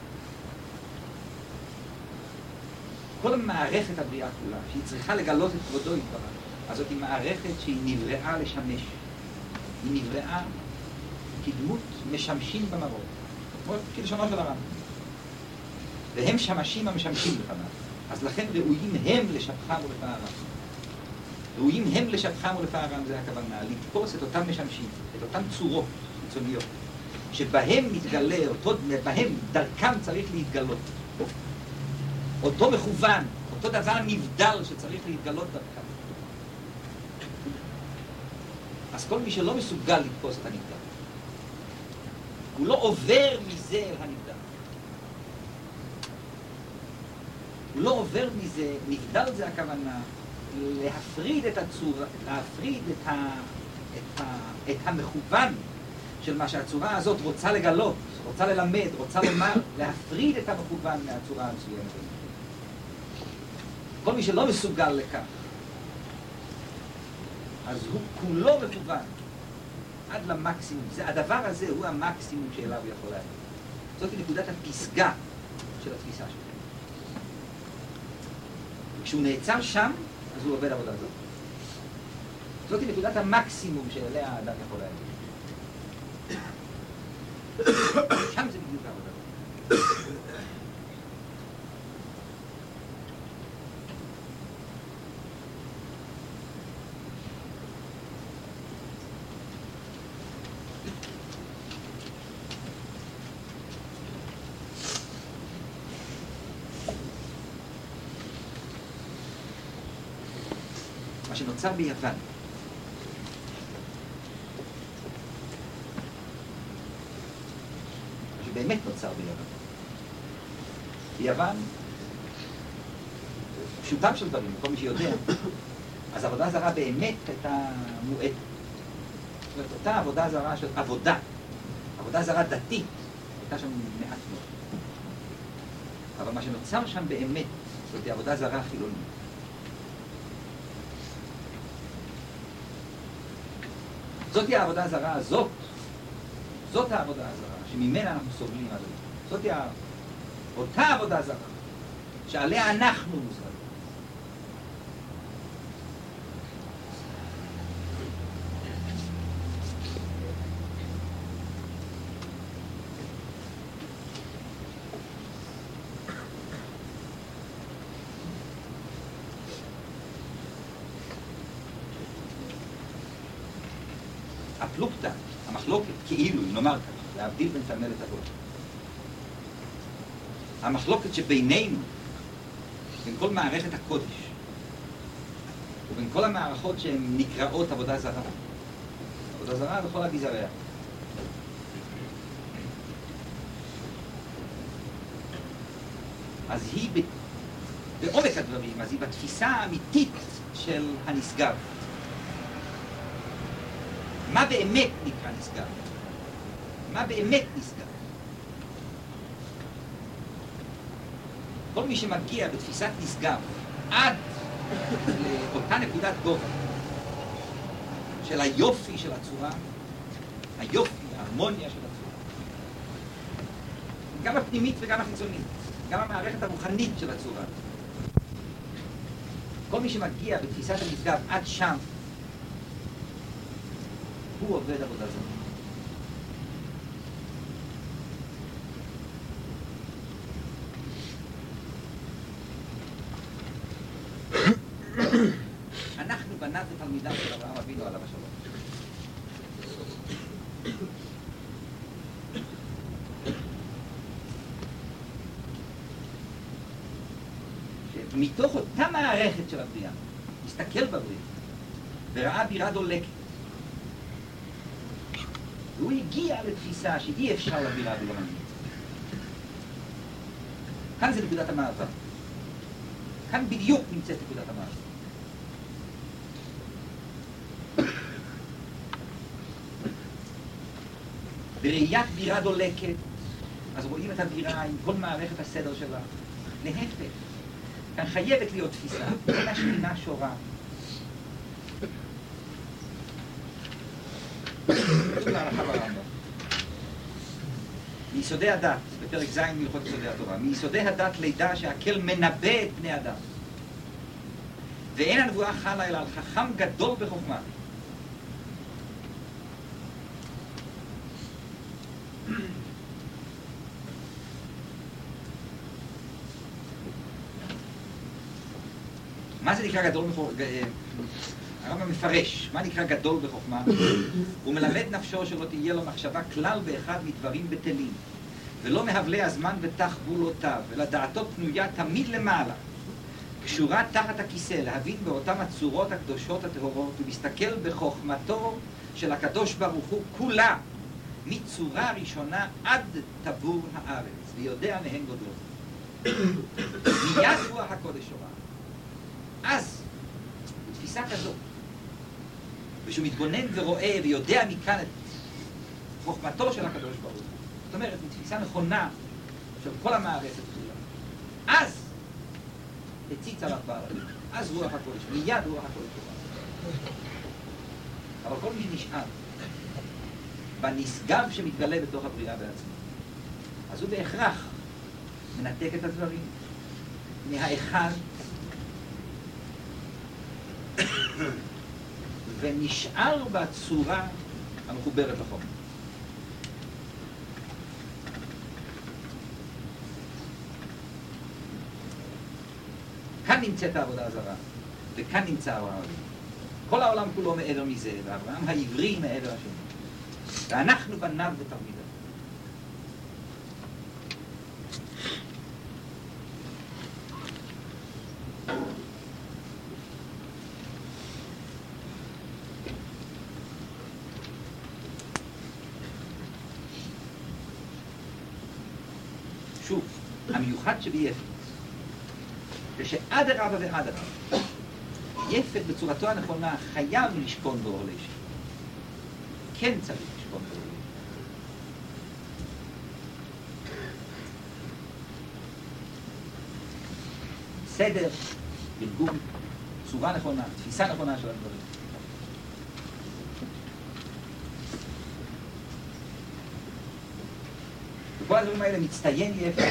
כל המערכת הבריאה כולה, שהיא צריכה לגלות את כבודו יתברך, אז זאת היא מערכת שהיא נבראה לשמש. היא נבראה כדמות משמשים במרום. כמו כלשונו של הרב. והם שמשים המשמשים לפניו. אז לכן ראויים הם לשבחם ולפארם. ראויים הם לשבחם ולפארם, זה הכוונה. לתפוס את אותם משמשים, את אותם צורות חיצוניות, שבהם מתגלה, אותו, בהם דרכם צריך להתגלות. אותו מכוון, אותו דבר נבדל שצריך להתגלות דרכם. אז כל מי שלא מסוגל לתפוס את הנבדל, הוא לא עובר מזה אל הנבדל. הוא לא עובר מזה, נבדל זה הכוונה, להפריד את הצורה, להפריד את, ה, את, ה, את המכוון של מה שהצורה הזאת רוצה לגלות, רוצה ללמד, רוצה לומר, להפריד את המכוון מהצורה המסוימת. כל מי שלא מסוגל לכך, אז הוא כולו מכוון עד למקסימום. זה, הדבר הזה הוא המקסימום שאליו הוא יכול להגיד. זאת היא נקודת הפסגה של התפיסה שלו. וכשהוא נעצר שם, אז הוא עובד עבודה זאת. זאת היא נקודת המקסימום שאליה האדם יכול להגיד. שם זה בדיוק העבודה. מה שנוצר ביוון, באמת נוצר ביוון. ביוון, פשוטם של דברים, כל מי שיודע, אז עבודה זרה באמת הייתה מועטת. זאת אומרת, אותה עבודה זרה של עבודה, עבודה זרה דתית, הייתה שם מעט מאוד. אבל מה שנוצר שם באמת, זאת עבודה זרה חילונית. זאת היא העבודה הזרה הזאת, זאת העבודה הזרה, שממנה אנחנו סובלים עליה. זאת היא אותה עבודה זרה, שעליה אנחנו מוזרים. הפלוגתא, המחלוקת, כאילו, נאמר כך, להבדיל בין תלמי לטהור. המחלוקת שבינינו, בין כל מערכת הקודש, ובין כל המערכות שהן נקראות עבודה זרה. עבודה זרה בכל הגזריה. אז היא בעומק הדברים, אז היא בתפיסה האמיתית של הנשגב. מה באמת נקרא נשגב? מה באמת נשגב? כל מי שמגיע בתפיסת נשגב עד לאותה נקודת גובה של היופי של הצורה, היופי, ההרמוניה של הצורה, גם הפנימית וגם החיצונית, גם המערכת הרוחנית של הצורה. כל מי שמגיע בתפיסת הנשגב עד שם, הוא עובד עבודה זרה. אנחנו בניו ותלמידיו של אברהם אבינו עליו השלום. מתוך אותה מערכת של הבריאה, מסתכל בבריאה, וראה בירה דולקת. והוא הגיע לתפיסה שאי אפשר לבירה בלא מנהיג. כאן זה נקודת המעבר. כאן בדיוק נמצאת נקודת המעבר. בראיית בירה דולקת, אז רואים את הבירה עם כל מערכת הסדר שלה. להפך, כאן חייבת להיות תפיסה, תפיסה שמינה שורה. כתוב להלכה ברמב"ם. מיסודי הדת, בפרק ז' מהלכות יסודי התורה, מיסודי הדת לידע שהקל מנבא את בני אדם. ואין הנבואה חלה אלא על חכם גדול בחוכמה. מה זה נקרא גדול בחוכמה? הרמב"ם מפרש, מה נקרא גדול בחוכמה? הוא מלמד נפשו שלא תהיה לו מחשבה כלל באחד מדברים בטלים, ולא מהבלי הזמן בתחבולותיו, אלא דעתו פנויה תמיד למעלה, קשורה תחת הכיסא, להבין באותם הצורות הקדושות הטהורות, ומסתכל בחוכמתו של הקדוש ברוך הוא כולה, מצורה ראשונה עד טבור הארץ, ויודע מהן גודלו. מיד רוח הקודש הוראה. אז, בתפיסה כזאת, ושהוא מתבונן ורואה ויודע מכאן את חוכמתו של הקדוש ברוך הוא, זאת אומרת, בתפיסה נכונה של כל המערכת כולה, אז הציץ עליו בערבים, אז רוח הקודש, מיד רוח הקודש הוראה. אבל כל מי שנשאר בנשגב שמתגלה בתוך הבריאה בעצמו, אז הוא בהכרח מנתק את הדברים מהאחד ונשאר בצורה המחוברת לחומר. כאן נמצאת העבודה הזרה, וכאן נמצא אברהם. כל העולם כולו מעבר מזה, ואברהם העברי מעבר השני. ואנחנו בניו ותלמידיו. שוב, המיוחד שביפת, זה שאדרבה ואדרבה, יפת בצורתו הנכונה חייב לשכון באור לשם. כן צריך לשכון באור לשם. סדר, ארגון, צורה נכונה, תפיסה נכונה של הדברים. בכל הדברים האלה מצטיין יפת,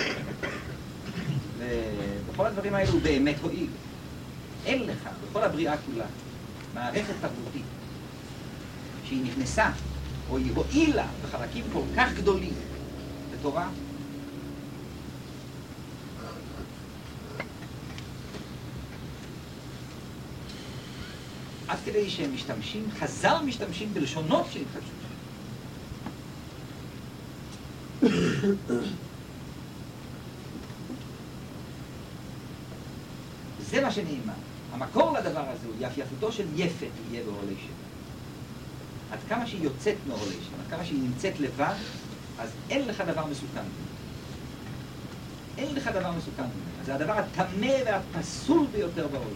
ובכל הדברים האלה הוא באמת הועיל. אין לך, בכל הבריאה כולה, מערכת תרבותית שהיא נכנסה, או היא הועילה בחלקים כל כך גדולים בתורה, עד כדי שהם משתמשים, חז"ל משתמשים בלשונות של התחדשות. זה מה שנאמר. המקור לדבר הזה הוא יפייפותו של יפת יהיה באוהלי שם. עד כמה שהיא יוצאת מאוהלי שם, עד כמה שהיא נמצאת לבד, אז אין לך דבר מסוכן. אין לך דבר מסוכן. זה הדבר הטמא והפסול ביותר בעולם.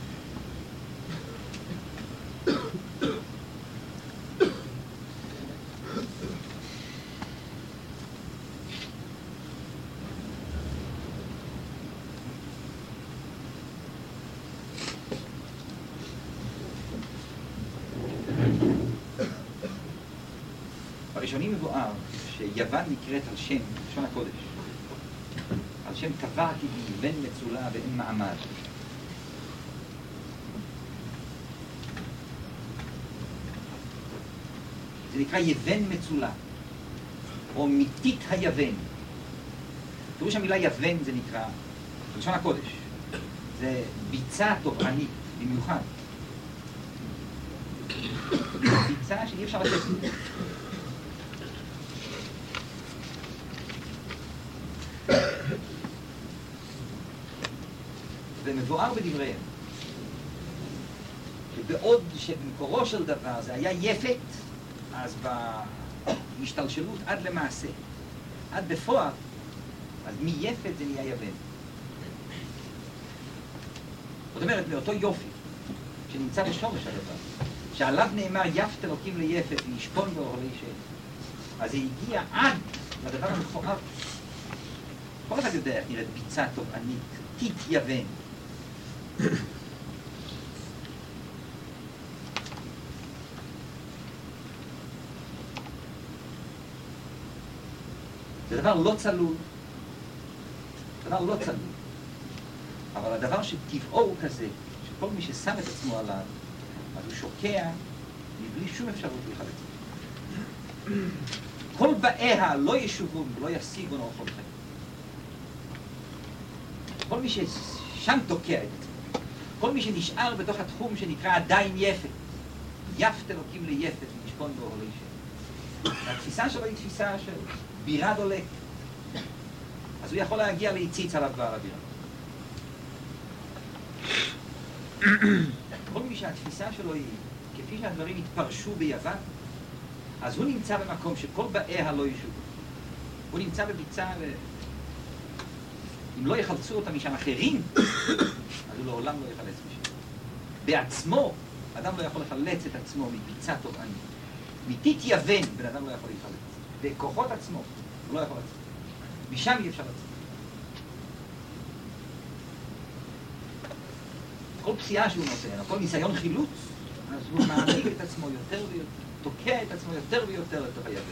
בראשונים מבואר שיוון נקראת על שם, לשון הקודש, על שם קבעתי בי בן מצולה ואין מעמד. זה נקרא יוון מצולה, או מיתית היוון. תראו שהמילה יוון זה נקרא, לשון הקודש, זה ביצה טובענית במיוחד. ביצה שאי אפשר לתת. ומבואר בדבריהם שבעוד שבמקורו של דבר זה היה יפת, אז בהשתלשלות עד למעשה, עד בפועל, אז מיפת זה נהיה יוון. זאת אומרת, מאותו יופי שנמצא בשורש הדבר, שעליו נאמר יפת אלוקים ליפת וישכון באוהלי שם, אז זה הגיע עד לדבר המכוער. כל אחד יודע איך נראית ביצה טובענית, תית יוון. זה דבר לא צלול, דבר לא צלול, אבל הדבר שטבעו הוא כזה, שכל מי ששם את עצמו עליו, אז הוא שוקע מבלי שום אפשרות להיחלץ. כל באיה לא ישובון ולא ישיגון אורחות חיים. כל מי ששם תוקע את עצמו, כל מי שנשאר בתוך התחום שנקרא עדיין יפת, יפת אלוקים ליפת ומשכון באוהלי שם. התפיסה שלו היא תפיסה של בירה דולק. אז הוא יכול להגיע להציץ עליו בעל הבירה. כל מי שהתפיסה שלו היא, כפי שהדברים התפרשו ביוון, אז הוא נמצא במקום שכל באיה לא ישובו. הוא נמצא בביצה ו... אם לא יחלצו אותה משם אחרים, אז הוא לעולם לא יחלץ משם. בעצמו, אדם לא יכול לחלץ את עצמו מביצה טובענית. מתית יוון, בן אדם לא יכול לחלץ. בכוחות עצמו, הוא לא יכול לצאת. משם אי אפשר לצאת. כל פסיעה שהוא נותן, כל ניסיון חילוץ, אז הוא מעמיק את עצמו יותר ויותר, תוקע את עצמו יותר ויותר לתוך היוון.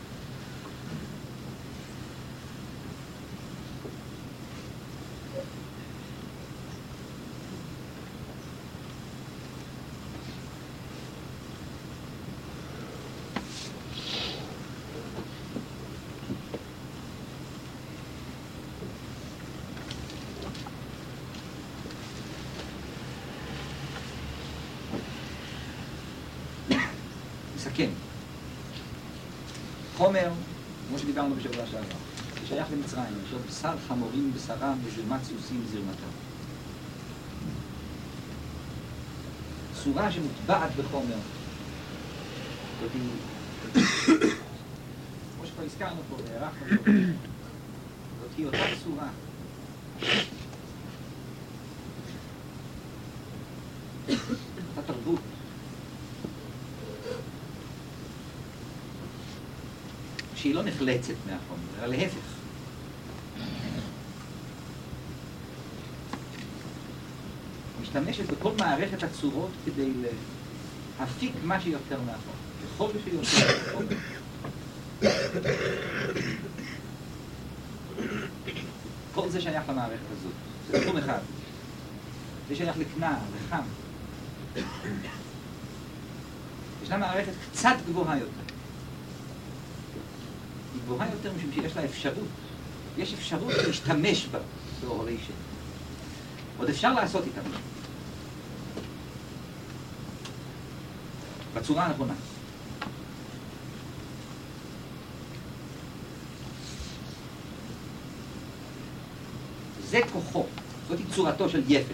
נסכם. חומר, כמו שדיברנו בשבוע שעבר, ששייך למצרים, אשר בשר חמורים בשרם וזרמת סוסים זרמתם. צורה שמוטבעת בחומר, זאת היא, כמו שכבר הזכרנו פה, והערכנו פה, זאת היא אותה צורה. אותה תרבות. שהיא לא נחלצת מהחומר, אלא להפך. משתמשת בכל מערכת הצורות כדי להפיק מה שיותר מהחומר. ככל שיותר מהחומר. כל זה שייך למערכת הזאת. זה תחום אחד. זה שייך לקנאה, לחם. ישנה מערכת קצת גבוהה יותר. היא גבוהה יותר משום שיש לה אפשרות. יש אפשרות להשתמש בה באוהלי שם. עוד אפשר לעשות איתה. בצורה הנכונה. זה כוחו, זאת צורתו של יפת.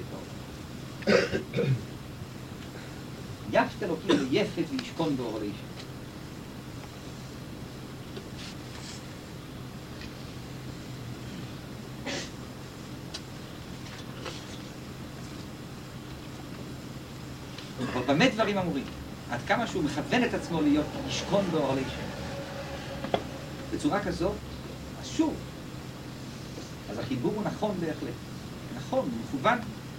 יפת אלוקים זה יפת וישכון באוהל אישה. אבל במה דברים אמורים? עד כמה שהוא מכוון את עצמו להיות ישכון באוהל אישה. בצורה כזאת, אז שוב, אז החיבור הוא נכון בהחלט. נכון, הוא מכוון.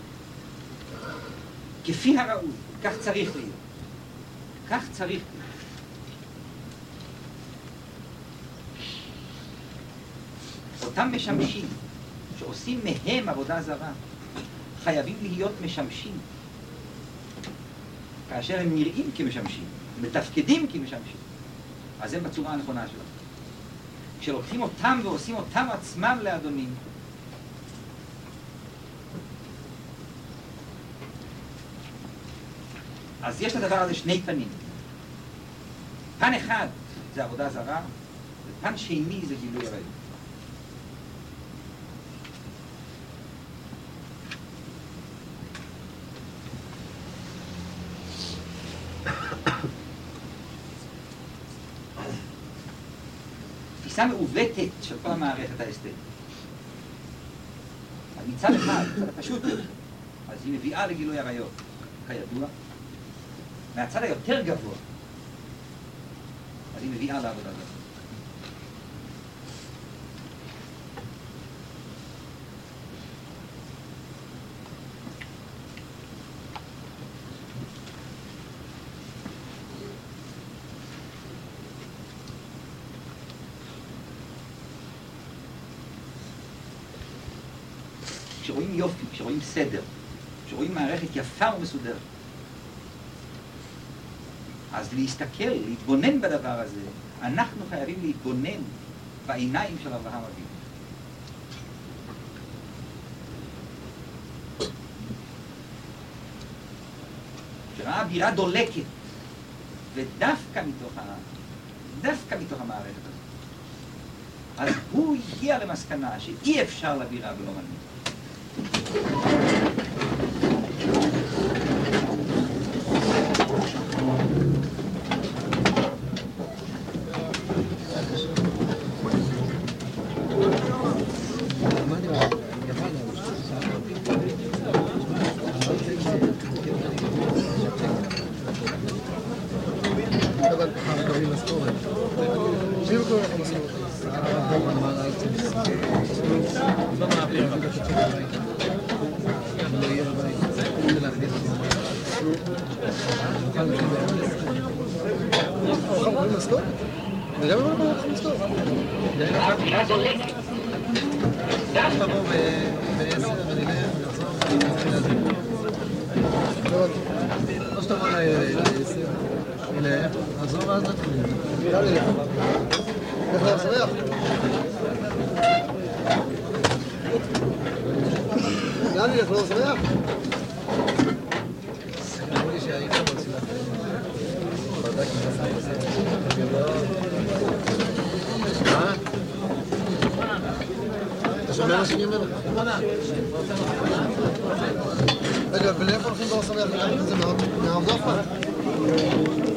כפי הראוי, כך צריך להיות. כך צריך להיות. אותם משמשים, שעושים מהם עבודה זרה, חייבים להיות משמשים. כאשר הם נראים כמשמשים, מתפקדים כמשמשים, אז הם בצורה הנכונה שלהם. כשלוקחים אותם ועושים אותם עצמם לאדונים, אז יש לדבר הזה שני פנים. פן אחד זה עבודה זרה, ופן שני זה גילוי עריות. תפיסה מעוותת של כל המערכת האסתטית. אז מצד אחד, מצד הפשוט, אז היא מביאה לגילוי עריות, כידוע. מהצד היותר גבוה, אז היא מביאה לעבודה הזאת. כשרואים יופי, כשרואים סדר, כשרואים מערכת יפה ומסודרת, אז להסתכל, להתבונן בדבר הזה, אנחנו חייבים להתבונן בעיניים של אברהם אבינו. שראה בירה דולקת, ודווקא מתוך, ה... דווקא מתוך המערכת הזאת. אז הוא הגיע למסקנה שאי אפשר לבירה ולא מנהיג. רגע, ולאיפה הולכים באור שמח? זה מאוד דופה.